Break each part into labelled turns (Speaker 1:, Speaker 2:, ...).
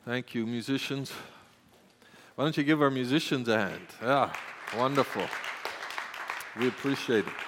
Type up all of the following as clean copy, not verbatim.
Speaker 1: Thank you, musicians. Why don't you give our musicians a hand? Yeah, wonderful. We appreciate it.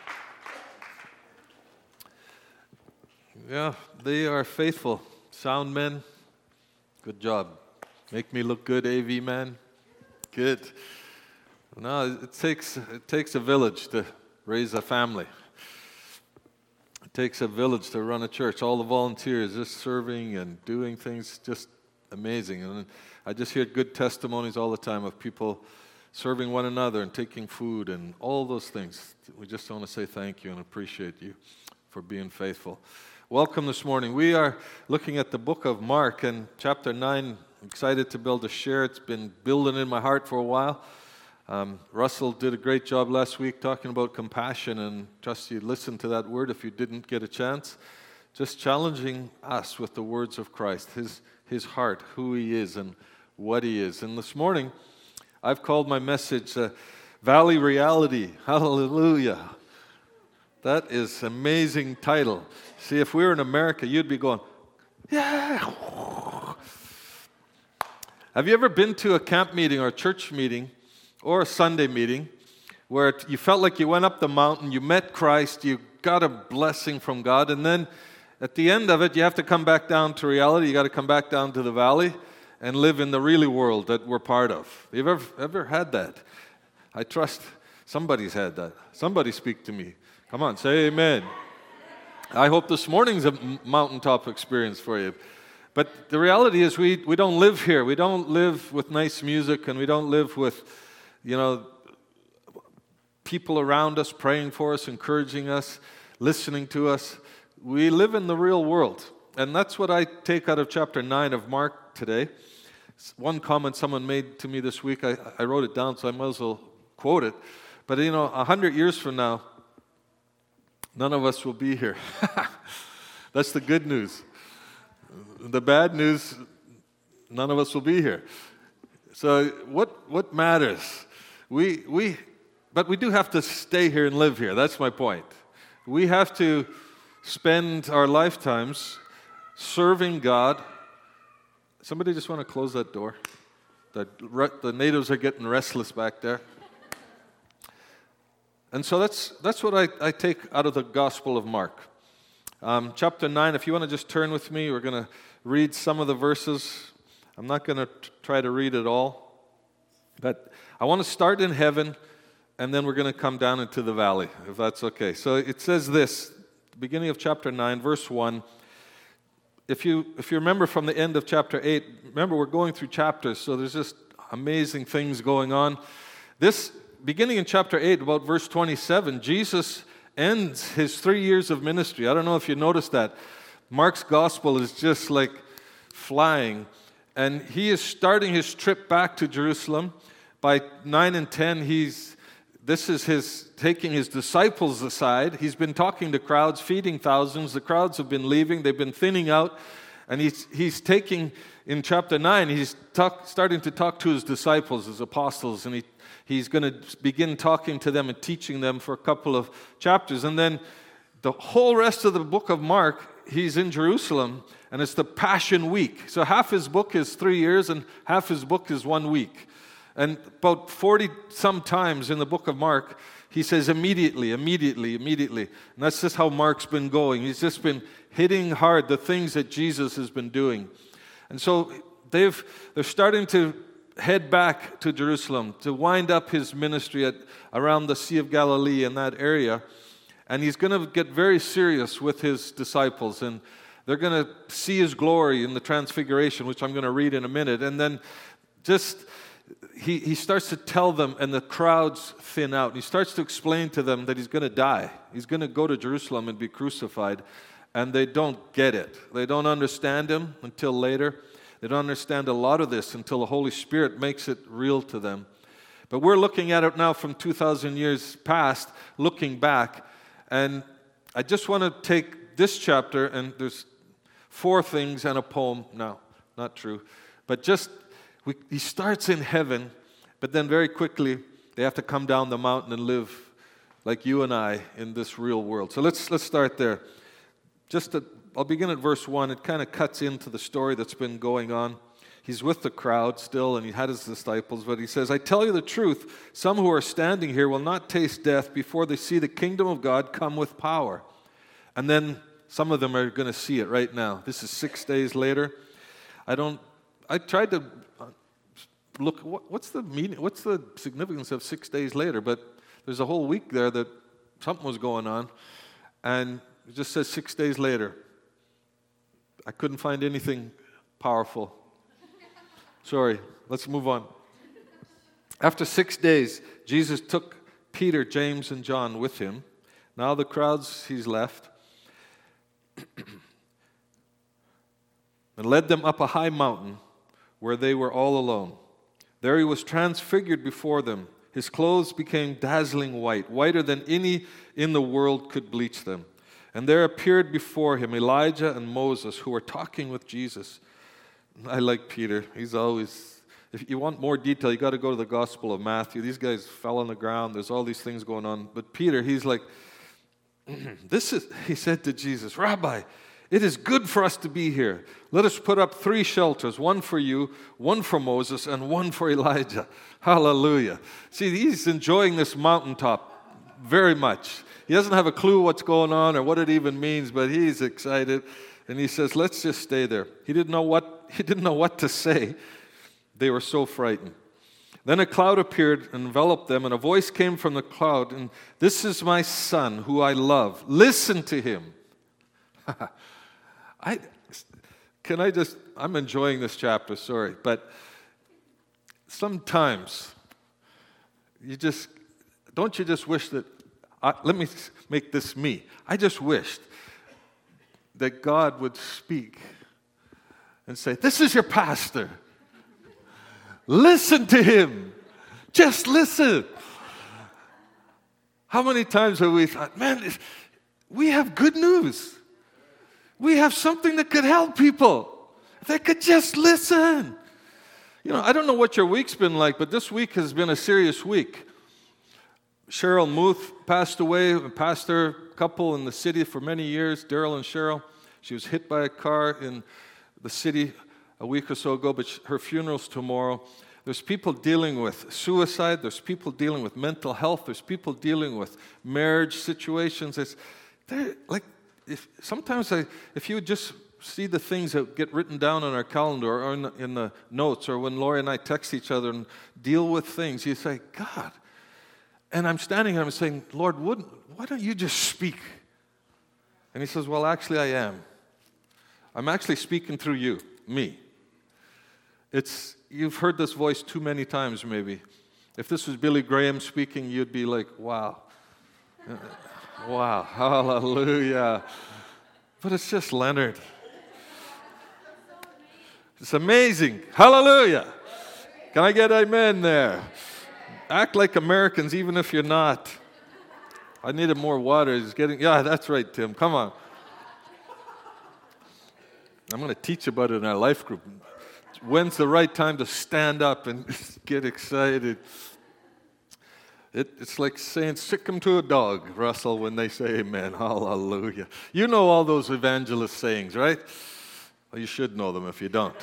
Speaker 1: Yeah, they are faithful. Sound men, good job. Make me look good, AV man. Good. No, it takes a village to raise a family. It takes a village to run a church. All the volunteers just serving and doing things, just amazing. And I just hear good testimonies all the time of people serving one another and taking food and all those things. We just want to say thank you and appreciate you for being faithful. Welcome this morning. We are looking at the book of Mark and chapter 9. I'm excited to be able to share. It's been building in my heart for a while. Russell did a great job last week talking about compassion, and trust you listened to that word if you didn't get a chance. Just challenging us with the words of Christ, His heart, who He is and what He is. And this morning, I've called my message Valley Reality. Hallelujah. That is an amazing title. See, if we were in America, you'd be going, yeah. Have you ever been to a camp meeting or a church meeting or a Sunday meeting where you felt like you went up the mountain, you met Christ, you got a blessing from God, and then at the end of it, you have to come back down to reality. You got to come back down to the valley and live in the really world that we're part of. You've ever had that? I trust somebody's had that. Somebody speak to me. Come on, say amen. I hope this morning's a mountaintop experience for you. But the reality is we don't live here. We don't live with nice music, and we don't live with, people around us praying for us, encouraging us, listening to us. We live in the real world, and that's what I take out of chapter 9 of Mark today. One comment someone made to me this week, I wrote it down, so I might as well quote it. But 100 years from now, none of us will be here. That's the good news. The bad news, none of us will be here. So what matters? But we do have to stay here and live here. That's my point. We have to spend our lifetimes serving God. Somebody just want to close that door? The natives are getting restless back there. And so that's what I take out of the Gospel of Mark. Chapter 9, if you want to just turn with me, we're going to read some of the verses. I'm not going to try to read it all. But I want to start in heaven, and then we're going to come down into the valley, if that's okay. So it says this, beginning of chapter 9, verse 1. If you remember from the end of chapter 8, remember we're going through chapters, so there's just amazing things going on. This, beginning in chapter 8, about verse 27, Jesus ends his 3 years of ministry. I don't know if you noticed that. Mark's gospel is just like flying. And he is starting his trip back to Jerusalem. By 9 and 10, this is his taking his disciples aside. He's been talking to crowds, feeding thousands. The crowds have been leaving. They've been thinning out. And he's taking, in chapter 9, he's starting to talk to his disciples, his apostles, and he's going to begin talking to them and teaching them for a couple of chapters. And then the whole rest of the book of Mark, he's in Jerusalem, and it's the Passion Week. So half his book is 3 years, and half his book is 1 week. And about 40-some times in the book of Mark, he says immediately. And that's just how Mark's been going. He's just been hitting hard the things that Jesus has been doing. And so they're starting to head back to Jerusalem to wind up his ministry around the Sea of Galilee in that area. And he's going to get very serious with his disciples. And they're going to see his glory in the transfiguration, which I'm going to read in a minute. And then he starts to tell them, and the crowds thin out. He starts to explain to them that he's going to die. He's going to go to Jerusalem and be crucified. And they don't get it. They don't understand him until later. They don't understand a lot of this until the Holy Spirit makes it real to them. But we're looking at it now from 2,000 years past, looking back. And I just want to take this chapter, and there's 4 things and a poem. No, not true. But he starts in heaven, but then very quickly they have to come down the mountain and live like you and I in this real world. So let's start there. I'll begin at verse 1. It kind of cuts into the story that's been going on. He's with the crowd still, and he had his disciples, but he says, I tell you the truth, some who are standing here will not taste death before they see the kingdom of God come with power. And then some of them are going to see it right now. This is 6 days later. I tried to look, what's the meaning, what's the significance of 6 days later? But there's a whole week there that something was going on, and it just says 6 days later. I couldn't find anything powerful. Sorry, let's move on. After 6 days, Jesus took Peter, James, and John with him. Now the crowds he's left, and led them up a high mountain where they were all alone. There he was transfigured before them. His clothes became dazzling white, whiter than any in the world could bleach them. And there appeared before him Elijah and Moses, who were talking with Jesus. I like Peter. He's always, if you want more detail, you got to go to the Gospel of Matthew. These guys fell on the ground. There's all these things going on. But Peter, he's like, he said to Jesus, Rabbi, it is good for us to be here. Let us put up 3 shelters, one for you, one for Moses, and one for Elijah. Hallelujah. See, he's enjoying this mountaintop very much. He doesn't have a clue what's going on or what it even means, but he's excited. And he says, let's just stay there. He didn't know what to say. They were so frightened. Then a cloud appeared and enveloped them, and a voice came from the cloud, and this is my son who I love. Listen to him. I'm enjoying this chapter, sorry, but sometimes don't you just wish that, let me make this me. I just wished that God would speak and say, this is your pastor. Listen to him. Just listen. How many times have we thought, man, we have good news. We have something that could help people. If they could just listen. You know, I don't know what your week's been like, but this week has been a serious week. Cheryl Muth passed away, a pastor couple in the city for many years, Daryl and Cheryl. She was hit by a car in the city a week or so ago, but her funeral's tomorrow. There's people dealing with suicide. There's people dealing with mental health. There's people dealing with marriage situations. If you would just see the things that get written down on our calendar or in the notes, or when Lori and I text each other and deal with things, you say, God. And I'm standing here and I'm saying, Lord, why don't you just speak? And he says, well, actually I am. I'm actually speaking through you, me. You've heard this voice too many times maybe. If this was Billy Graham speaking, you'd be like, wow. Wow, hallelujah. But it's just Leonard. It's amazing. Hallelujah. Can I get amen there? Act like Americans even if you're not. I needed more water. Yeah, that's right, Tim. Come on. I'm going to teach about it in our life group. When's the right time to stand up and get excited? It's like saying, sick 'em to a dog, Russell, when they say amen. Hallelujah. You know all those evangelist sayings, right? Well, you should know them if you don't.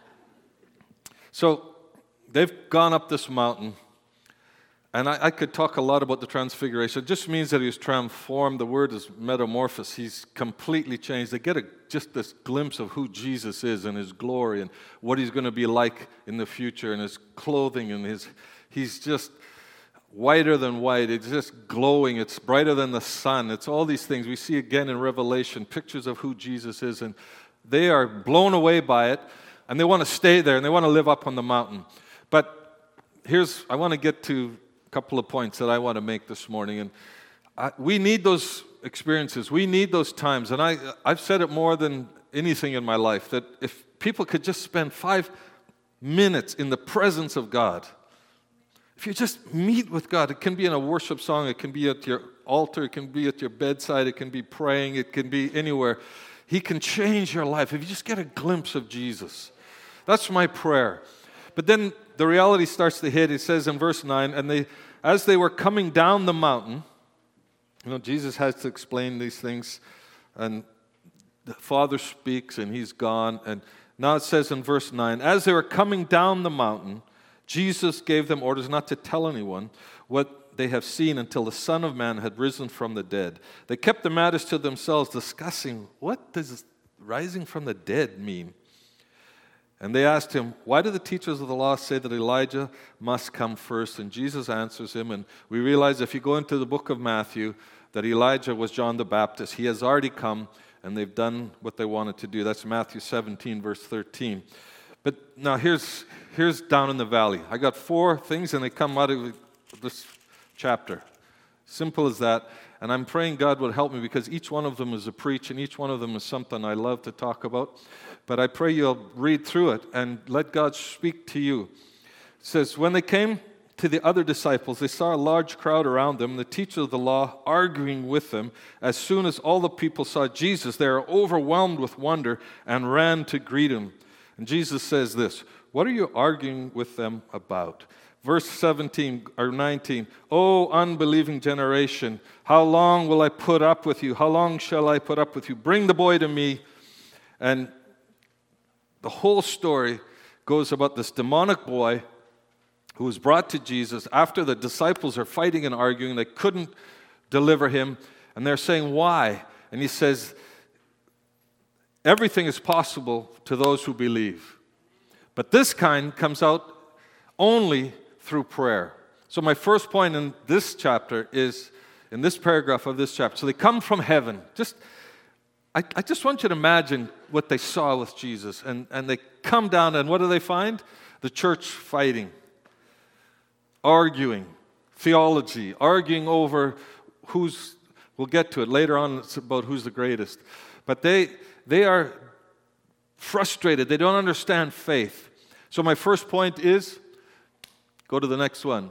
Speaker 1: So they've gone up this mountain, and I could talk a lot about the transfiguration. It just means that he was transformed. The word is metamorphosis. He's completely changed. They get just this glimpse of who Jesus is and his glory and what he's going to be like in the future, and his clothing, and he's just whiter than white. It's just glowing. It's brighter than the sun. It's all these things we see again in Revelation, pictures of who Jesus is, and they are blown away by it, and they want to stay there, and they want to live up on the mountain. But I want to get to a couple of points that I want to make this morning, and we need those experiences. We need those times, and I've said it more than anything in my life, that if people could just spend 5 minutes in the presence of God, if you just meet with God, it can be in a worship song, it can be at your altar, it can be at your bedside, it can be praying, it can be anywhere. He can change your life if you just get a glimpse of Jesus. That's my prayer. But then the reality starts to hit. It says in verse 9, and as they were coming down the mountain, Jesus has to explain these things, and the Father speaks, and he's gone, and Now it says in verse 9, as they were coming down the mountain, Jesus gave them orders not to tell anyone what they have seen until the Son of Man had risen from the dead. They kept the matters to themselves, discussing, what does rising from the dead mean? And they asked him, why do the teachers of the law say that Elijah must come first? And Jesus answers him, and we realize if you go into the book of Matthew, that Elijah was John the Baptist. He has already come, and they've done what they wanted to do. That's Matthew 17, verse 13. But now here's down in the valley. I got 4 things, and they come out of this chapter. Simple as that. And I'm praying God will help me, because each one of them is a preach, and each one of them is something I love to talk about. But I pray you'll read through it and let God speak to you. It says, when they came to the other disciples, they saw a large crowd around them, the teacher of the law arguing with them. As soon as all the people saw Jesus, they were overwhelmed with wonder and ran to greet him. And Jesus says this, what are you arguing with them about? Verse 17 or 19, O unbelieving generation, how long will I put up with you? How long shall I put up with you? Bring the boy to me. And the whole story goes about this demonic boy who was brought to Jesus after the disciples are fighting and arguing. They couldn't deliver him, and they're saying, why? And he says, everything is possible to those who believe. But this kind comes out only through prayer. So my first point in this chapter is, in this paragraph of this chapter, so they come from heaven. I just want you to imagine what they saw with Jesus. And they come down, and what do they find? The church fighting, arguing, theology, arguing over we'll get to it. Later on, it's about who's the greatest. But they are frustrated. They don't understand faith. So my first point is, go to the next one.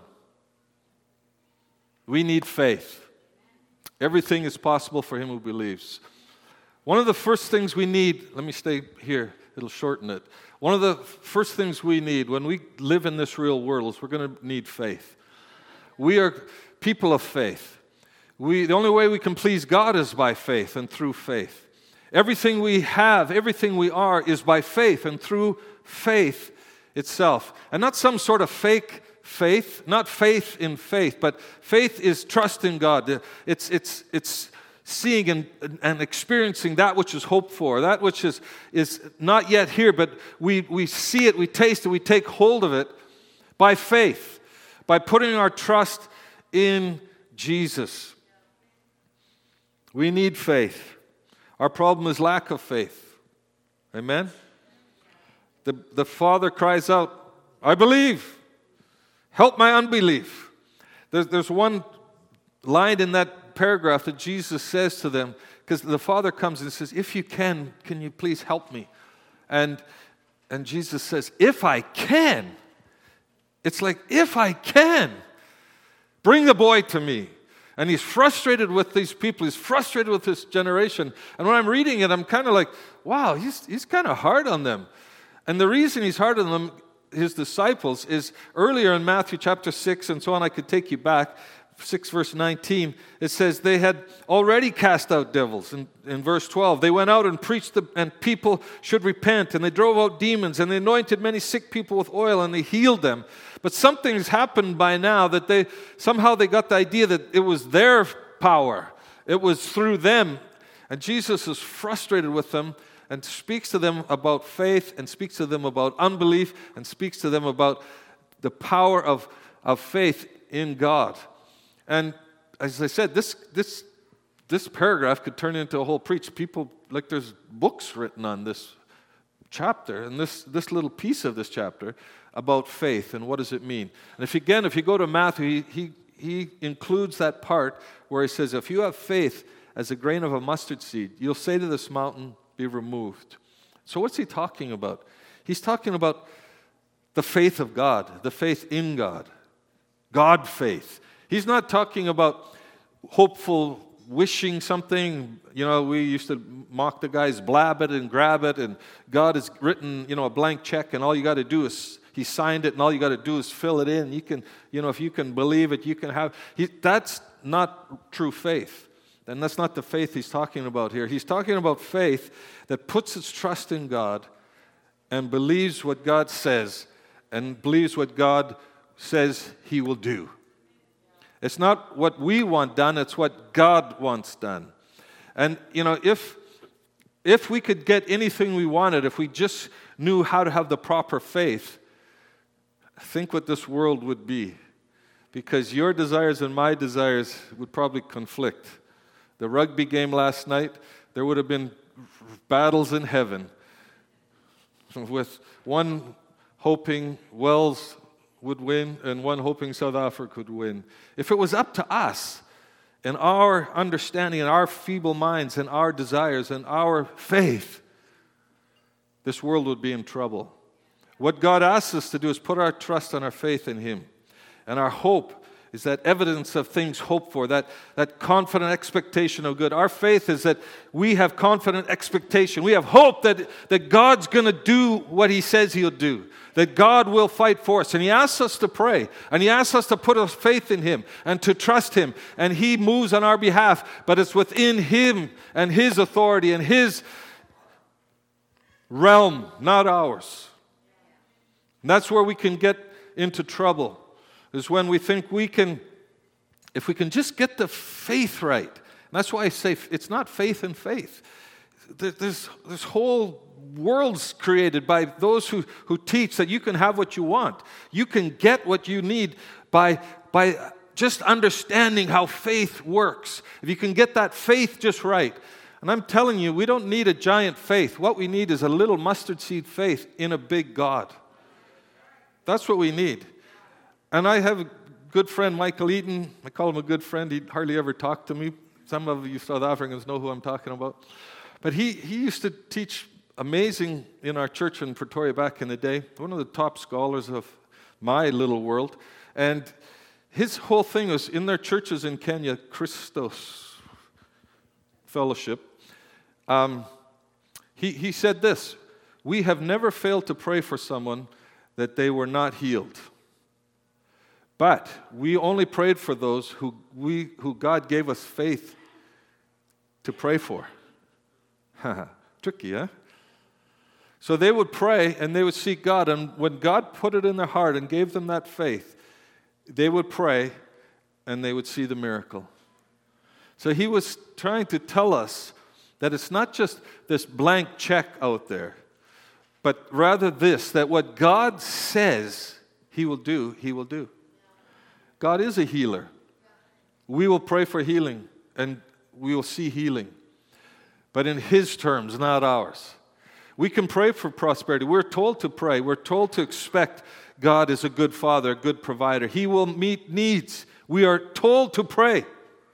Speaker 1: We need faith. Everything is possible for him who believes. One of the first things we need, let me stay here, it'll shorten it. One of the first things we need when we live in this real world is we're going to need faith. We are people of faith. The only way we can please God is by faith and through faith. Everything we have, everything we are is by faith and through faith itself. And not some sort of fake faith, not faith in faith, but faith is trust in God. It's seeing and experiencing that which is hoped for, that which is not yet here, but we see it, we taste it, we take hold of it by faith, by putting our trust in Jesus. We need faith. Our problem is lack of faith. Amen? The Father cries out, I believe. Help my unbelief. There's one line in that paragraph that Jesus says to them, because the Father comes and says, if you can you please help me? And Jesus says, if I can. It's like, if I can, bring the boy to me. And he's frustrated with these people. He's frustrated with this generation. And when I'm reading it, I'm kind of like, wow, he's kind of hard on them. And the reason he's hard on them, his disciples, is earlier in Matthew chapter 6 and so on, I could take you back, 6 verse 19, it says they had already cast out devils. In verse 12, they went out and preached and people should repent, and they drove out demons, and they anointed many sick people with oil, and they healed them. But something's happened by now that they got the idea that it was their power. It was through them. And Jesus is frustrated with them and speaks to them about faith, and speaks to them about unbelief, and speaks to them about the power of faith in God. And as I said, this paragraph could turn into a whole preach. People, like there's books written on this chapter and this little piece of this chapter about faith and what does it mean. And if you go to Matthew, he includes that part where he says, if you have faith as a grain of a mustard seed, you'll say to this mountain, be removed. So what's he talking about? He's talking about the faith of God, the faith in God, God faith. He's not talking about hopeful wishing something. You know, we used to mock the guys, blab it and grab it, and God has written, a blank check, and all you got to do is, he signed it, and all you got to do is fill it in. You can, if you can believe it, you can have. That's not true faith. And that's not the faith he's talking about here. He's talking about faith that puts its trust in God and believes what God says and believes what God says He will do. It's not what we want done, it's what God wants done. And, if we could get anything we wanted, if we just knew how to have the proper faith, think what this world would be. Because your desires and my desires would probably conflict. The rugby game last night, there would have been battles in heaven, with one hoping Wales would win and one hoping South Africa would win. If it was up to us, and our understanding and our feeble minds and our desires and our faith, this world would be in trouble. What God asks us to do is put our trust and our faith in Him. And our hope is that evidence of things hoped for, that confident expectation of good. Our faith is that we have confident expectation. We have hope that God's going to do what He says He'll do, that God will fight for us. And He asks us to pray, and He asks us to put our faith in Him and to trust Him. And He moves on our behalf, but it's within Him and His authority and His realm, not ours. And that's where we can get into trouble, is when we think if we can just get the faith right. And that's why I say it's not faith in faith. There's whole worlds created by those who teach that you can have what you want. You can get what you need by just understanding how faith works. If you can get that faith just right. And I'm telling you, we don't need a giant faith. What we need is a little mustard seed faith in a big God. That's what we need. And I have a good friend, Michael Eaton. I call him a good friend. He hardly ever talked to me. Some of you South Africans know who I'm talking about. But he used to teach amazing in our church in Pretoria back in the day. One of the top scholars of my little world. And his whole thing was in their churches in Kenya, Christos Fellowship. He said this: we have never failed to pray for someone that they were not healed. But we only prayed for those who God gave us faith to pray for. Tricky, huh? So they would pray and they would seek God, and when God put it in their heart and gave them that faith, they would pray and they would see the miracle. So he was trying to tell us that it's not just this blank check out there, but rather this, that what God says He will do, He will do. God is a healer. We will pray for healing, and we will see healing. But in His terms, not ours. We can pray for prosperity. We're told to pray. We're told to expect God is a good Father, a good provider. He will meet needs. We are told to pray.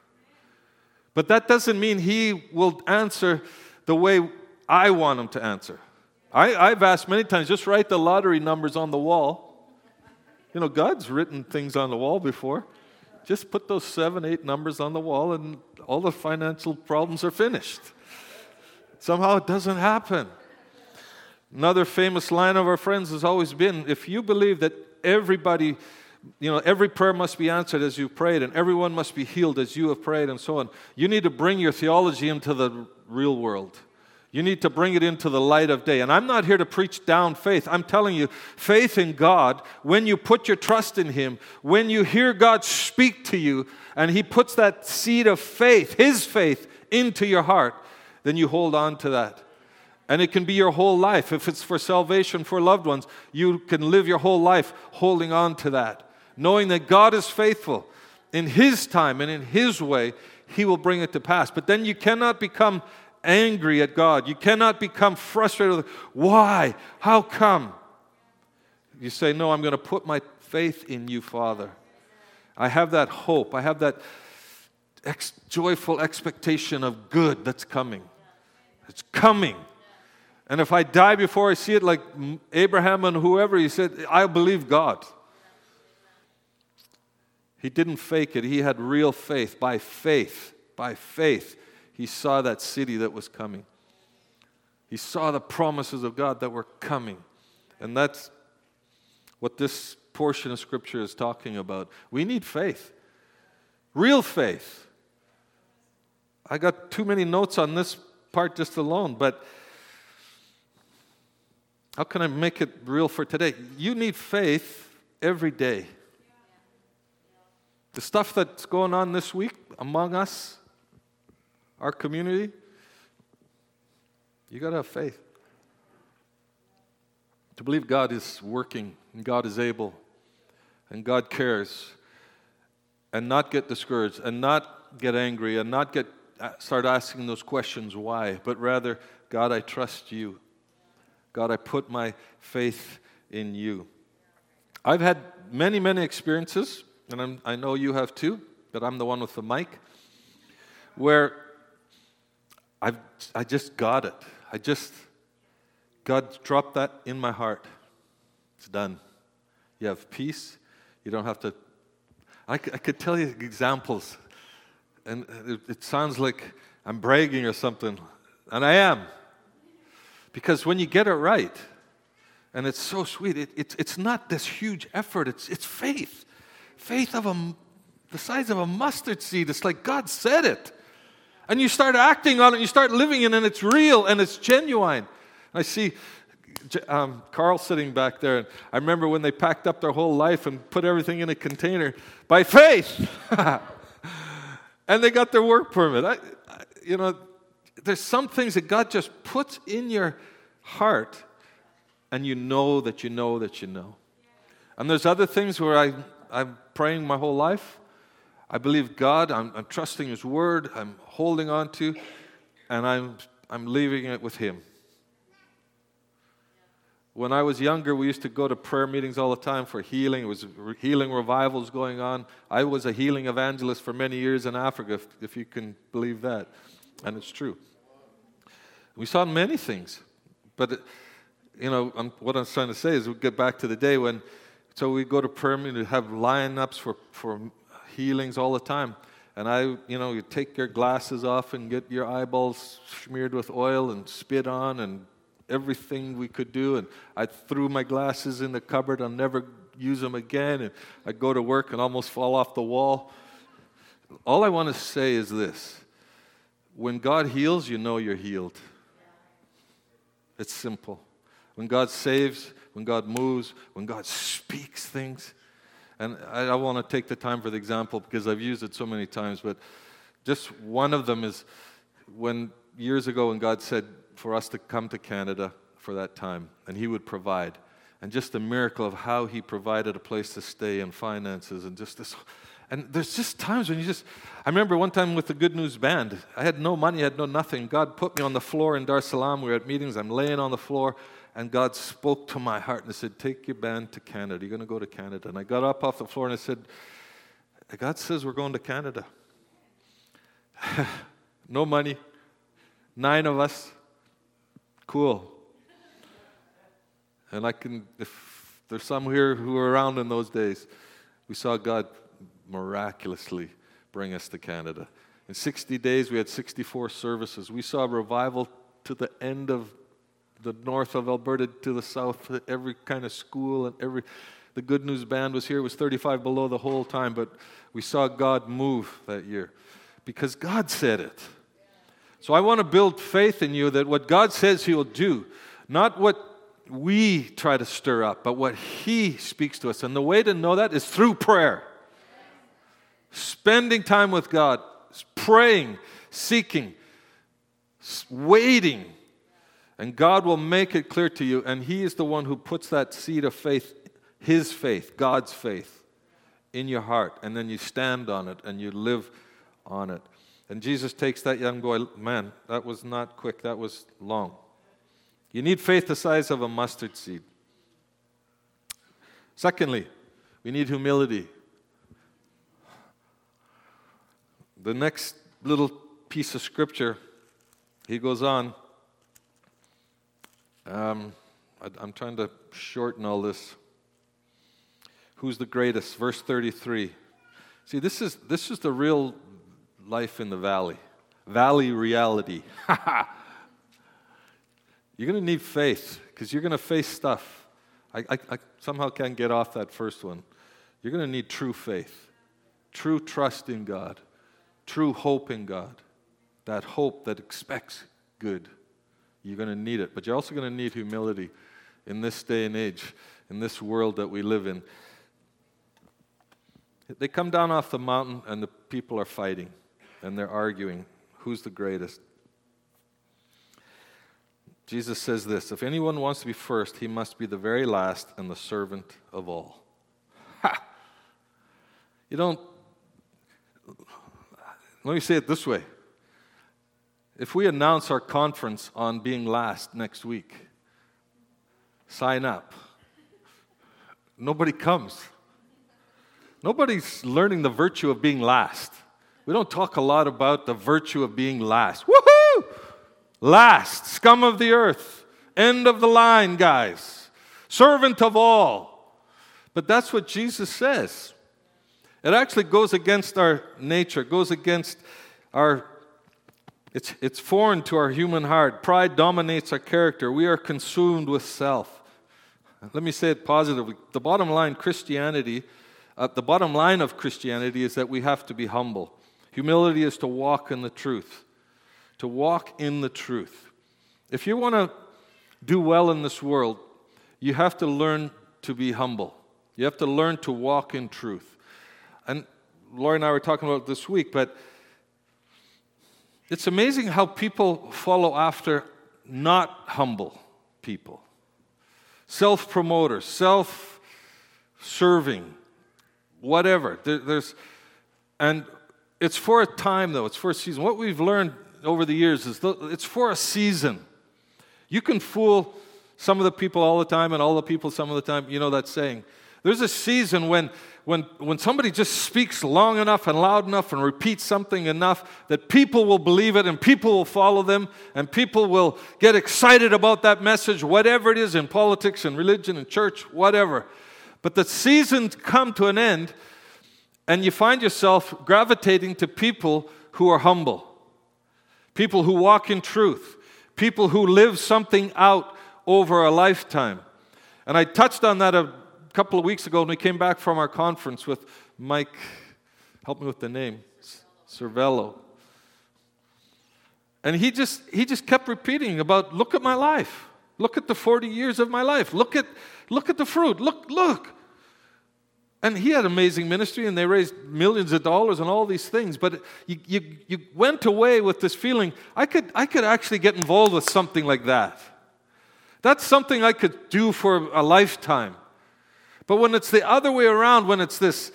Speaker 1: But that doesn't mean He will answer the way I want Him to answer. I've asked many times, just write the lottery numbers on the wall. God's written things on the wall before. Just put those 7, 8 numbers on the wall and all the financial problems are finished. Somehow it doesn't happen. Another famous line of our friends has always been, if you believe that everybody, every prayer must be answered as you prayed and everyone must be healed as you have prayed and so on, you need to bring your theology into the real world. You need to bring it into the light of day. And I'm not here to preach down faith. I'm telling you, faith in God, when you put your trust in Him, when you hear God speak to you, and He puts that seed of faith, His faith, into your heart, then you hold on to that. And it can be your whole life. If it's for salvation for loved ones, you can live your whole life holding on to that, knowing that God is faithful. In His time and in His way, He will bring it to pass. But then you cannot become angry at God. You cannot become frustrated with, why? How come? You say, no, I'm going to put my faith in You, Father. I have that hope. I have that joyful expectation of good that's coming. It's coming. And if I die before I see it, like Abraham and whoever, he said, I believe God. He didn't fake it. He had real faith. By faith, he saw that city that was coming. He saw the promises of God that were coming. And that's what this portion of Scripture is talking about. We need faith. Real faith. I got too many notes on this part just alone, but How can I make it real for today? You need faith every day. The stuff that's going on this week among us, our community, you got to have faith. To believe God is working, and God is able, and God cares, and not get discouraged, and not get angry, and not start asking those questions why, but rather, God, I trust you. God, I put my faith in you. I've had many, many experiences, and I know you have too, but I'm the one with the mic, where I just got it. God dropped that in my heart. It's done. You have peace. You don't have to. I could tell you examples, and it sounds like I'm bragging or something, and I am. Because when you get it right, and it's so sweet, it's not this huge effort, it's faith. Faith of the size of a mustard seed. It's like God said it. And you start acting on it, you start living in it, and it's real, and it's genuine. I see Carl sitting back there, and I remember when they packed up their whole life and put everything in a container by faith. And they got their work permit. There's some things that God just puts in your heart, and you know that you know that you know. And there's other things where I'm praying my whole life. I believe God. I'm trusting His Word. I'm holding on to, and I'm leaving it with Him. When I was younger, we used to go to prayer meetings all the time for healing. It was healing revivals going on. I was a healing evangelist for many years in Africa, if you can believe that. And it's true. We saw many things. But, what I'm trying to say is we get back to the day when, so we go to prayer meeting, we have lineups for healings all the time. And you take your glasses off and get your eyeballs smeared with oil and spit on and everything we could do. And I threw my glasses in the cupboard. I'll never use them again. And I'd go to work and almost fall off the wall. All I want to say is this. When God heals, you know you're healed. It's simple. When God saves, when God moves, when God speaks things. And I want to take the time for the example because I've used it so many times. But just one of them is when years ago when God said for us to come to Canada for that time, and He would provide. And just the miracle of how He provided a place to stay and finances and just this. And there's just times when I remember one time with the Good News Band, I had no money, I had no nothing. God put me on the floor in Dar es Salaam. We were at meetings, I'm laying on the floor, and God spoke to my heart and said, take your band to Canada. You're going to go to Canada. And I got up off the floor and I said, God says we're going to Canada. No money, 9 of us. Cool. And if there's some here who were around in those days, we saw God miraculously bring us to Canada. In 60 days, we had 64 services. We saw revival to the end of the north of Alberta to the south, every kind of school and the Good News Band was here. It was 35 below the whole time, but we saw God move that year because God said it. So I want to build faith in you that what God says He will do, not what we try to stir up, but what He speaks to us. And the way to know that is through prayer. Spending time with God, praying, seeking, waiting. And God will make it clear to you, and He is the one who puts that seed of faith, His faith, God's faith, in your heart. And then you stand on it and you live on it. And Jesus takes that young boy, man, that was not quick, that was long. You need faith the size of a mustard seed. Secondly, we need humility. The next little piece of scripture, he goes on. I'm trying to shorten all this. Who's the greatest? Verse 33. See, this is the real life in the valley. Valley reality. You're going to need faith because you're going to face stuff. I somehow can't get off that first one. You're going to need true faith, true trust in God, true hope in God, that hope that expects good. You're going to need it, but you're also going to need humility. in this day and age, in this world that we live in. They come down off the mountain and the people are fighting and they're arguing. Who's the greatest? Jesus says this, if anyone wants to be first, he must be the very last and the servant of all. Ha! You don't, let me say it this way. If we announce our conference on being last next week, sign up. Nobody comes. Nobody's learning the virtue of being last. We don't talk a lot about the virtue of being last. Woohoo! Last, scum of the earth, end of the line, guys. Servant of all. But that's what Jesus says. It actually goes against our nature, goes against our, it's foreign to our human heart. Pride dominates our character. We are consumed with self. Let me say it positively. The bottom line of Christianity is that we have to be humble. Humility is to walk in the truth. To walk in the truth. If you want to do well in this world, you have to learn to be humble. You have to learn to walk in truth. And Lori and I were talking about it this week, but it's amazing how people follow after not humble people. Self-promoters, self-serving, whatever. And it's for a time, though. It's for a season. What we've learned over the years is it's for a season. You can fool some of the people all the time and all the people some of the time. You know that saying. There's a season when somebody just speaks long enough and loud enough and repeats something enough that people will believe it and people will follow them and people will get excited about that message, whatever it is in politics and religion and church, whatever. But the seasons come to an end and you find yourself gravitating to people who are humble. People who walk in truth. People who live something out over a lifetime. And I touched on that a couple of weeks ago when we came back from our conference with Mike, help me with the name, Cervello. And he just kept repeating about, look at my life. Look at the 40 years of my life. Look at the fruit. Look. And he had amazing ministry, and they raised millions of dollars and all these things. But you went away with this feeling, I could actually get involved with something like that. That's something I could do for a lifetime. But when it's the other way around, when it's this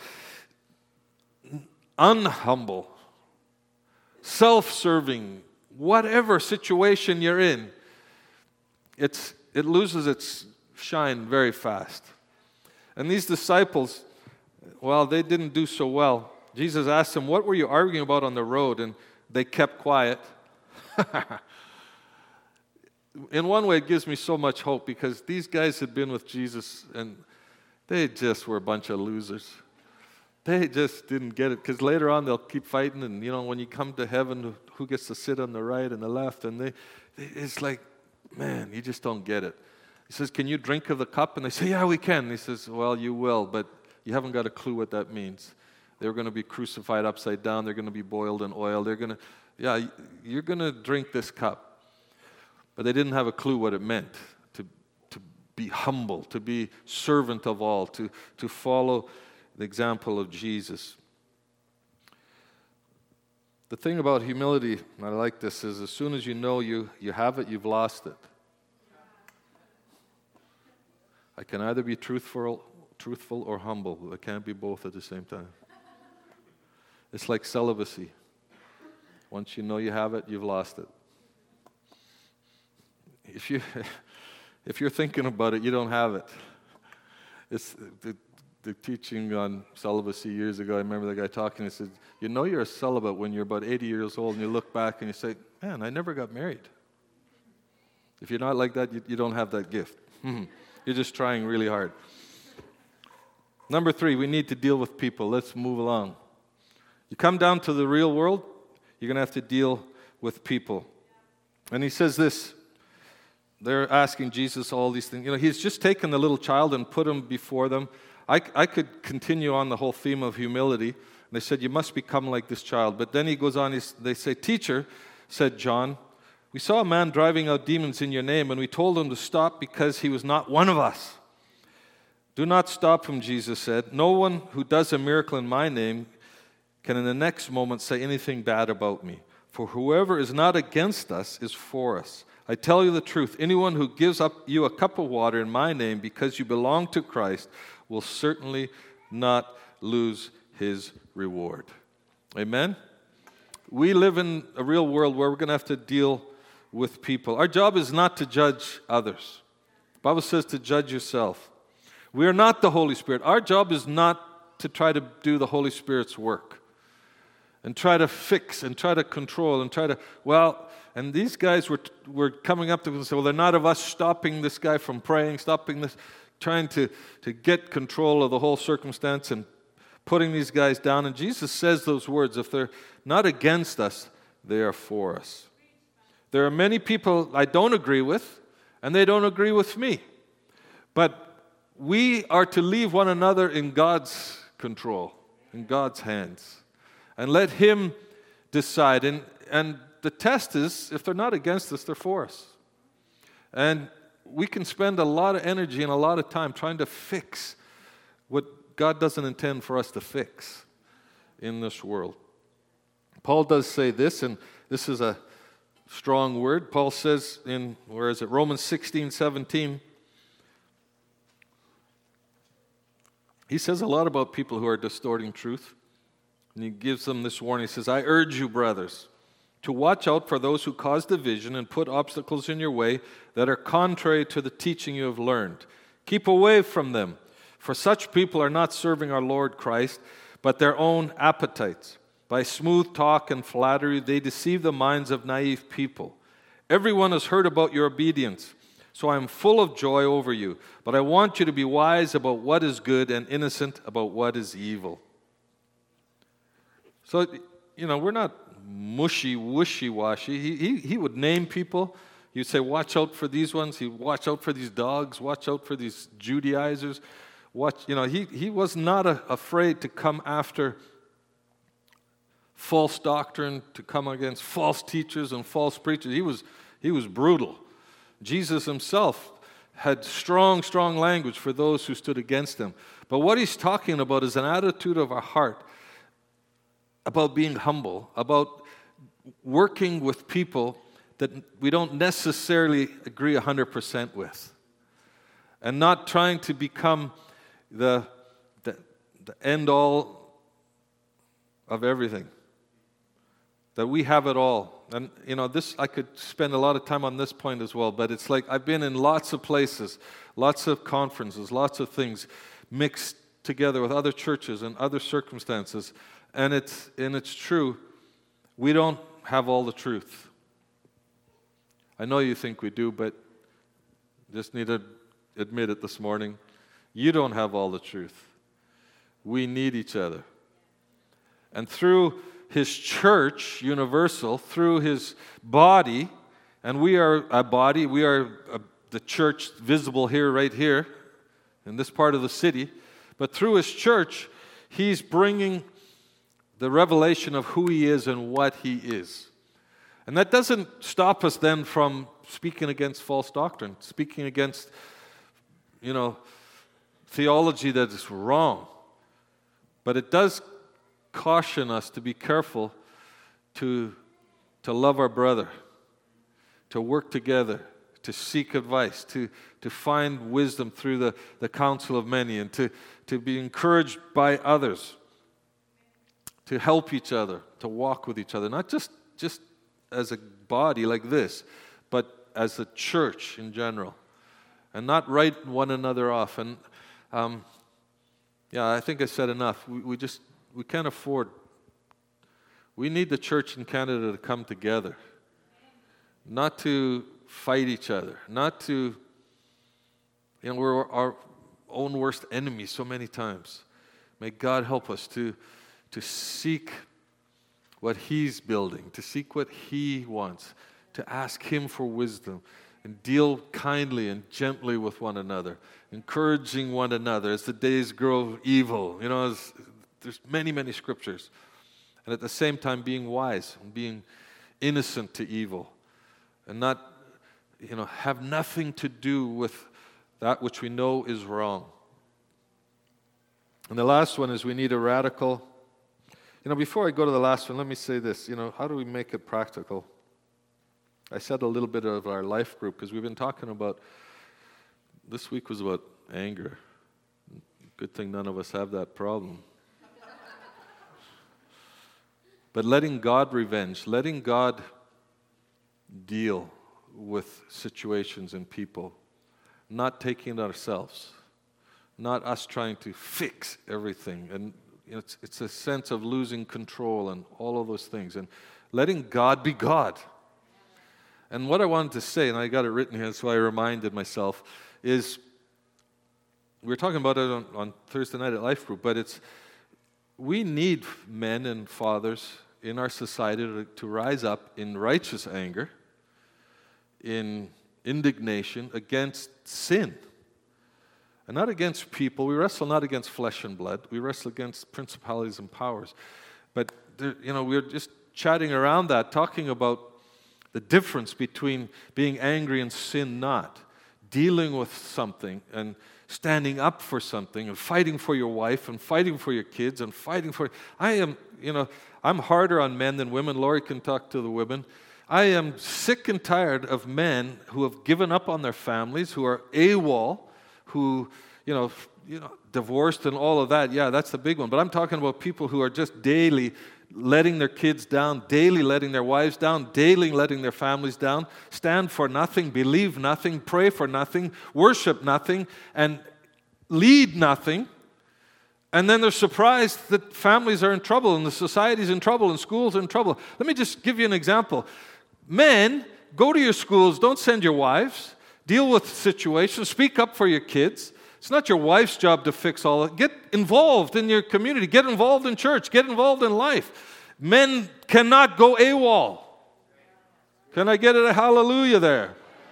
Speaker 1: unhumble, self-serving, whatever situation you're in, it loses its shine very fast. And these disciples, well, they didn't do so well. Jesus asked them, what were you arguing about on the road? And they kept quiet. In one way, it gives me so much hope because these guys had been with Jesus and they just were a bunch of losers. They just didn't get it because later on they'll keep fighting and, when you come to heaven, who gets to sit on the right and the left? And it's like, man, you just don't get it. He says, can you drink of the cup? And they say, yeah, we can. And he says, well, you will, but you haven't got a clue what that means. They're going to be crucified upside down. They're going to be boiled in oil. You're going to drink this cup. But they didn't have a clue what it meant to be humble, to be servant of all, to follow the example of Jesus. The thing about humility, and I like this, is as soon as you know you have it, you've lost it. I can either be truthful or humble. I can't be both at the same time. It's like celibacy. Once you know you have it, you've lost it. If you're thinking about it, you don't have it. It's the teaching on celibacy years ago. I remember the guy talking. He said, you're a celibate when you're about 80 years old and you look back and you say, man, I never got married. If you're not like that, you don't have that gift. You're just trying really hard. Number 3, we need to deal with people. Let's move along. You come down to the real world, you're going to have to deal with people. And he says this. They're asking Jesus all these things. He's just taken the little child and put him before them. I could continue on the whole theme of humility. And they said, you must become like this child. But then he goes on, they say, teacher, said John, We saw a man driving out demons in your name, and we told him to stop because he was not one of us. Do not stop him, Jesus said. No one who does a miracle in my name can in the next moment say anything bad about me. For whoever is not against us is for us. I tell you the truth, anyone who gives up you a cup of water in my name because you belong to Christ will certainly not lose his reward. Amen? We live in a real world where we're going to have to deal with people. Our job is not to judge others. The Bible says to judge yourself. We are not the Holy Spirit. Our job is not to try to do the Holy Spirit's work and try to fix and try to control and try to, and these guys were coming up to us and say, well, they're not of us stopping this guy from praying, stopping this, trying to get control of the whole circumstance and putting these guys down. And Jesus says those words, if they're not against us, they are for us. There are many people I don't agree with, and they don't agree with me. But we are to leave one another in God's control, in God's hands, and let Him decide. And the test is, if they're not against us, they're for us. And we can spend a lot of energy and a lot of time trying to fix what God doesn't intend for us to fix in this world. Paul does say this, and this is a strong word. Paul says in, Romans 16:17. He says a lot about people who are distorting truth. And he gives them this warning. He says, I urge you, brothers, to watch out for those who cause division and put obstacles in your way that are contrary to the teaching you have learned. Keep away from them, for such people are not serving our Lord Christ, but their own appetites. By smooth talk and flattery, they deceive the minds of naive people. Everyone has heard about your obedience, so I am full of joy over you. But I want you to be wise about what is good and innocent about what is evil. So, we're not mushy, wishy-washy. He would name people. He would say, watch out for these ones. He'd watch out for these dogs. Watch out for these Judaizers. He was not afraid to come after false doctrine, to come against false teachers and false preachers. He was brutal. Jesus himself had strong language for those who stood against him. But what he's talking about is an attitude of our heart about being humble, about working with people that we don't necessarily agree 100% with, and not trying to become the end-all of everything. That we have it all. And, this, I could spend a lot of time on this point as well, but it's like I've been in lots of places, lots of conferences, lots of things mixed together with other churches and other circumstances, and it's true, we don't have all the truth. I know you think we do, but just need to admit it this morning. You don't have all the truth. We need each other. And through His church, universal, through His body, and we are a body, we are the church visible here, right here, in this part of the city, but through His church, He's bringing the revelation of who He is and what He is. And that doesn't stop us then from speaking against false doctrine, speaking against, theology that is wrong. But it does caution us to be careful to love our brother, to work together, to seek advice, to find wisdom through the counsel of many, and to be encouraged by others, to help each other, to walk with each other, not just as a body like this, but as a church in general, and not write one another off. And I think I said enough. We can't afford. We need the church in Canada to come together, not to fight each other, not to, we're our own worst enemies so many times. May God help us to seek what He's building, to seek what He wants, to ask Him for wisdom, and deal kindly and gently with one another, encouraging one another as the days grow evil. There's many scriptures. And at the same time being wise and being innocent to evil. and not, have nothing to do with that which we know is wrong. And the last one is we need a radical. Before I go to the last one, let me say this. How do we make it practical? I said a little bit of our life group because we've been talking about, this week was about anger. Good thing none of us have that problem. But letting God revenge, letting God deal with situations and people, not taking it ourselves, not us trying to fix everything. And it's a sense of losing control and all of those things. And letting God be God. And what I wanted to say, and I got it written here, so I reminded myself, is we were talking about it on Thursday night at Life Group, but we need men and fathers in our society to rise up in righteous anger, in indignation against sin. And not against people. We wrestle not against flesh and blood. We wrestle against principalities and powers. But, we're just chatting around that, talking about the difference between being angry and sin not. Dealing with something and standing up for something and fighting for your wife and fighting for your kids and fighting for... I'm harder on men than women. Lori can talk to the women. I am sick and tired of men who have given up on their families, who are AWOL, who, divorced and all of that. Yeah, that's the big one. But I'm talking about people who are just daily letting their kids down, daily letting their wives down, daily letting their families down, stand for nothing, believe nothing, pray for nothing, worship nothing, and lead nothing. And then they're surprised that families are in trouble and the society's in trouble and schools are in trouble. Let me just give you an example. Men, go to your schools, don't send your wives. Deal with situations, speak up for your kids. It's not your wife's job to fix all of it. Get involved in your community. Get involved in church. Get involved in life. Men cannot go AWOL. Can I get a hallelujah there?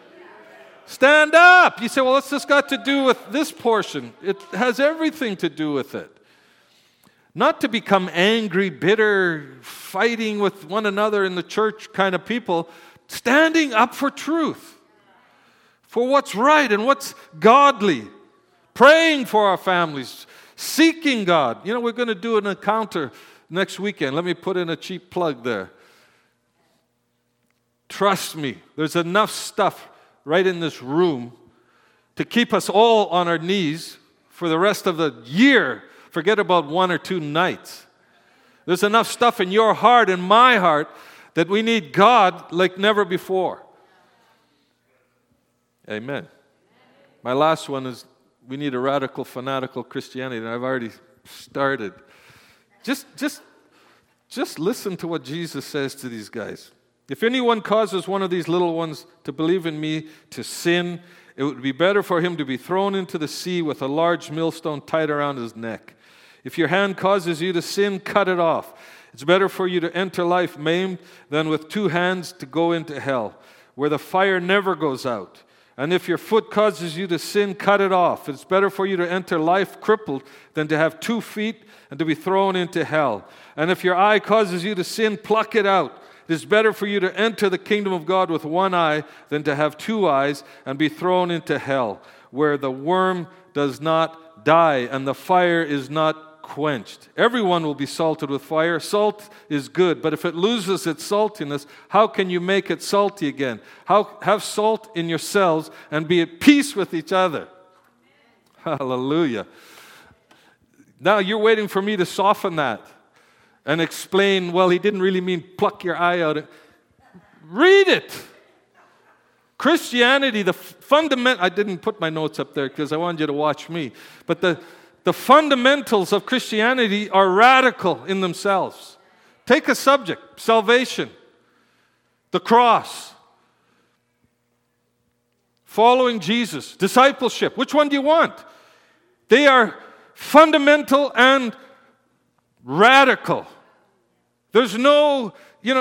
Speaker 1: Stand up. You say, well, what's this got to do with this portion? It has everything to do with it. Not to become angry, bitter, fighting with one another in the church kind of people. Standing up for truth. For what's right and what's godly. Praying for our families. Seeking God. We're going to do an encounter next weekend. Let me put in a cheap plug there. Trust me, there's enough stuff right in this room to keep us all on our knees for the rest of the year. Forget about 1 or 2 nights. There's enough stuff in your heart and my heart that we need God like never before. Amen. My last one is we need a radical, fanatical Christianity, and I've already started. Just listen to what Jesus says to these guys. If anyone causes one of these little ones to believe in me to sin, it would be better for him to be thrown into the sea with a large millstone tied around his neck. If your hand causes you to sin, cut it off. It's better for you to enter life maimed than with 2 hands to go into hell, where the fire never goes out. And if your foot causes you to sin, cut it off. It's better for you to enter life crippled than to have 2 feet and to be thrown into hell. And if your eye causes you to sin, pluck it out. It is better for you to enter the kingdom of God with 1 eye than to have 2 eyes and be thrown into hell, where the worm does not die and the fire is not quenched. Everyone will be salted with fire. Salt is good, but if it loses its saltiness, how can you make it salty again? Have salt in yourselves and be at peace with each other. Hallelujah. Now you're waiting for me to soften that and explain, well, he didn't really mean pluck your eye out. Read it. Christianity, the fundamental, I didn't put my notes up there because I wanted you to watch me, but the fundamentals of Christianity are radical in themselves. Take a subject, salvation, the cross, following Jesus, discipleship. Which one do you want? They are fundamental and radical. There's no,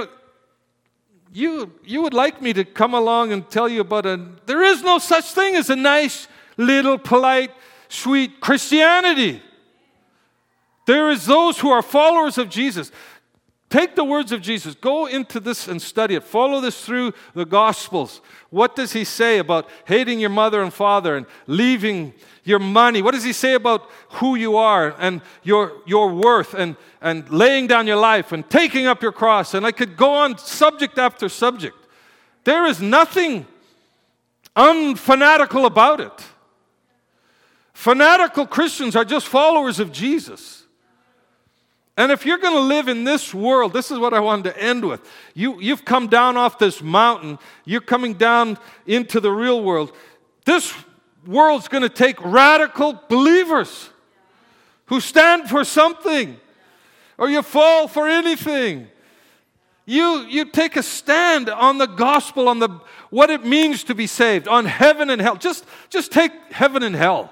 Speaker 1: you would like me to come along and tell you about there is no such thing as a nice, little, polite, sweet Christianity. There is those who are followers of Jesus. Take the words of Jesus. Go into this and study it. Follow this through the Gospels. What does he say about hating your mother and father and leaving your money? What does he say about who you are and your worth and laying down your life and taking up your cross? And I could go on subject after subject. There is nothing unfanatical about it. Fanatical Christians are just followers of Jesus. And if you're going to live in this world, this is what I wanted to end with. You've come down off this mountain. You're coming down into the real world. This world's going to take radical believers who stand for something, or you fall for anything. You take a stand on the gospel, on what it means to be saved, on heaven and hell. Just take heaven and hell.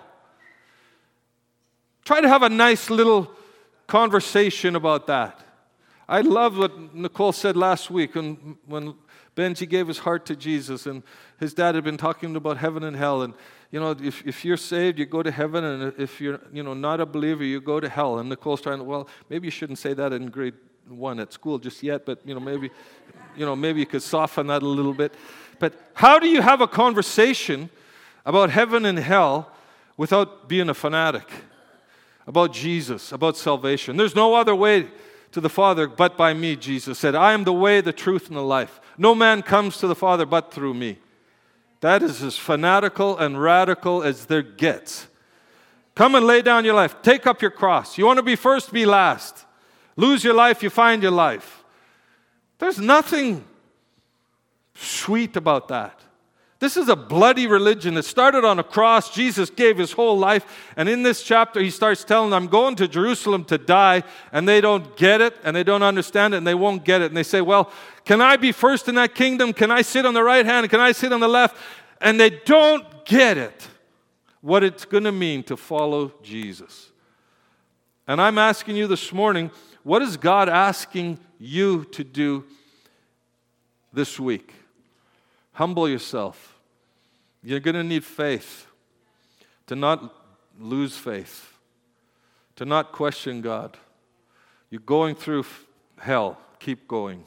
Speaker 1: Try to have a nice little conversation about that. I love what Nicole said last week when Benji gave his heart to Jesus, and his dad had been talking about heaven and hell. And if you're saved, you go to heaven, and if you're not a believer, you go to hell. And Nicole's trying to, well, maybe you shouldn't say that in grade 1 at school just yet, but maybe you could soften that a little bit. But how do you have a conversation about heaven and hell without being a fanatic? About Jesus, about salvation. There's no other way to the Father but by me, Jesus said. I am the way, the truth, and the life. No man comes to the Father but through me. That is as fanatical and radical as there gets. Come and lay down your life. Take up your cross. You want to be first, be last. Lose your life, you find your life. There's nothing sweet about that. This is a bloody religion. It started on a cross. Jesus gave his whole life. And in this chapter, he starts telling them, I'm going to Jerusalem to die. And they don't get it, and they don't understand it, and they won't get it. And they say, well, can I be first in that kingdom? Can I sit on the right hand? Can I sit on the left? And they don't get it, what it's going to mean to follow Jesus. And I'm asking you this morning, what is God asking you to do this week? Humble yourself. You're going to need faith. To not lose faith. To not question God. You're going through hell. Keep going.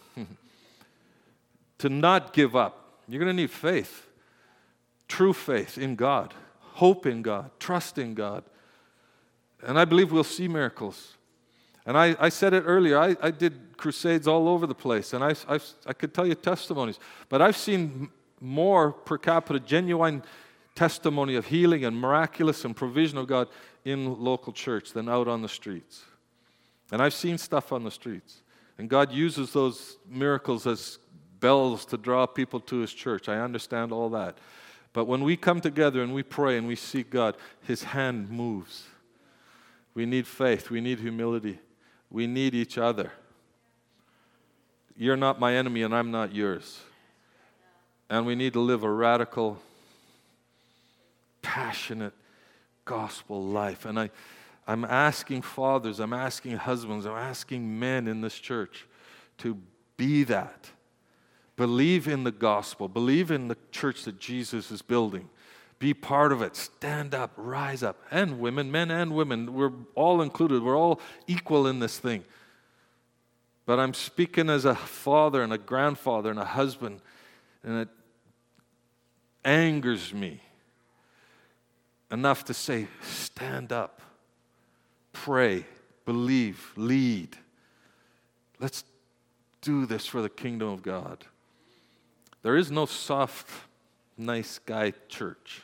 Speaker 1: To not give up. You're going to need faith. True faith in God. Hope in God. Trust in God. And I believe we'll see miracles. And I said it earlier, I did crusades all over the place, and I could tell you testimonies, but I've seen more per capita genuine testimony of healing and miraculous and provision of God in local church than out on the streets. And I've seen stuff on the streets. And God uses those miracles as bells to draw people to his church. I understand all that. But when we come together and we pray and we seek God, his hand moves. We need faith. We need humility. We need each other. You're not my enemy and I'm not yours. And we need to live a radical, passionate gospel life. And I'm asking fathers, I'm asking husbands, I'm asking men in this church to be that. Believe in the gospel. Believe in the church that Jesus is building. Be part of it. Stand up, rise up. And women, men and women, we're all included. We're all equal in this thing. But I'm speaking as a father and a grandfather and a husband, and it angers me enough to say, stand up, pray, believe, lead. Let's do this for the kingdom of God. There is no soft, nice guy church.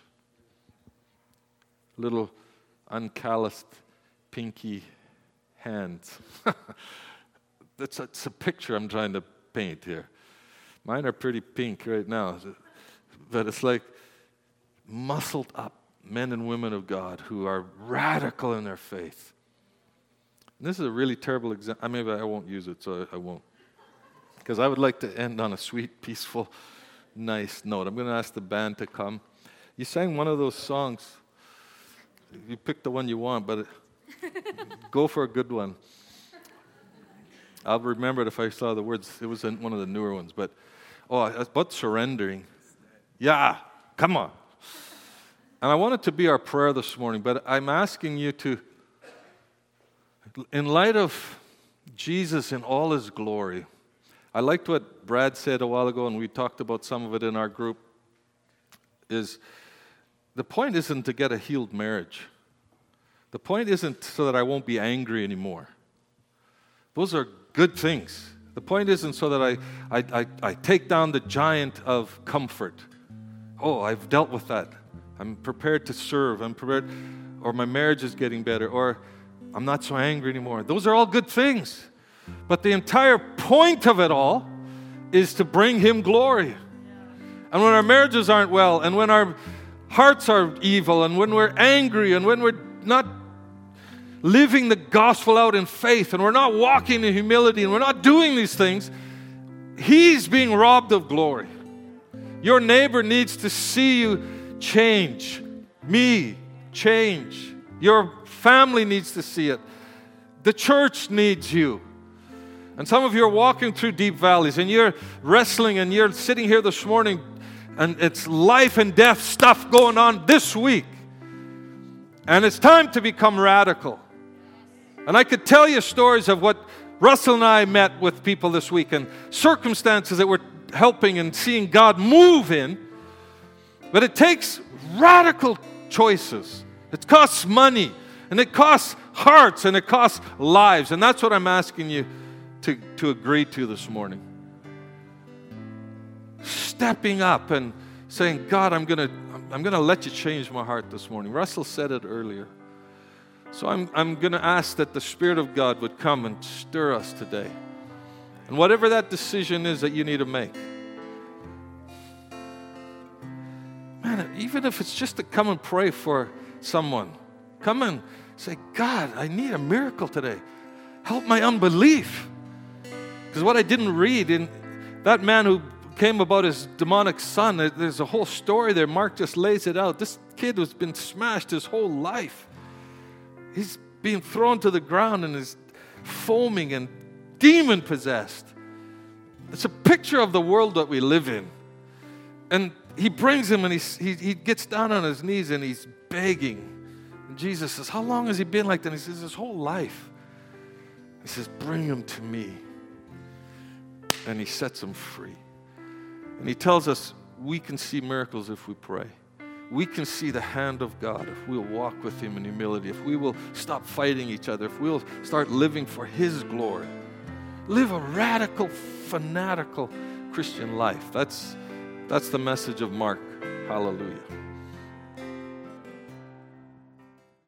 Speaker 1: Little uncalloused, pinky hands. It's a picture I'm trying to paint here. Mine are pretty pink right now, but it's like muscled up men and women of God who are radical in their faith. And this is a really terrible example. Maybe I won't use it, so I won't. Because I would like to end on a sweet, peaceful, nice note. I'm going to ask the band to come. You sang one of those songs. You pick the one you want, but go for a good one. I'll remember it if I saw the words. It was one of the newer ones, but it's about surrendering. Yeah, come on. And I want it to be our prayer this morning, but I'm asking you to, in light of Jesus in all his glory. I liked what Brad said a while ago, and we talked about some of it in our group, is the point isn't to get a healed marriage. The point isn't so that I won't be angry anymore. Those are good things. The point isn't so that I take down the giant of comfort. Oh, I've dealt with that. I'm prepared to serve. I'm prepared, or my marriage is getting better, or I'm not so angry anymore. Those are all good things. But the entire point of it all is to bring him glory. And when our marriages aren't well, and when our hearts are evil, and when we're angry, and when we're not living the gospel out in faith, and we're not walking in humility, and we're not doing these things, he's being robbed of glory. Your neighbor needs to see you change. Me, change. Your family needs to see it. The church needs you. And some of you are walking through deep valleys, and you're wrestling, and you're sitting here this morning, and it's life and death stuff going on this week. And it's time to become radical. And I could tell you stories of what Russell and I met with people this week, and circumstances that we're helping and seeing God move in. But it takes radical choices. It costs money, and it costs hearts, and it costs lives. And that's what I'm asking you to agree to this morning. Stepping up and saying, God, I'm gonna let you change my heart this morning. Russell said it earlier. So I'm going to ask that the Spirit of God would come and stir us today. And whatever that decision is that you need to make. Man, even if it's just to come and pray for someone. Come and say, God, I need a miracle today. Help my unbelief. Because what I didn't read in that man who came about his demonic son, there's a whole story there. Mark just lays it out. This kid has been smashed his whole life. He's being thrown to the ground and is foaming and demon-possessed. It's a picture of the world that we live in. And he brings him and he gets down on his knees and he's begging. And Jesus says, how long has he been like that? And he says, his whole life. He says, bring him to me. And he sets him free. And he tells us we can see miracles if we pray. We can see the hand of God if we'll walk with him in humility, if we will stop fighting each other, if we'll start living for his glory. Live a radical, fanatical Christian life. That's the message of Mark. Hallelujah.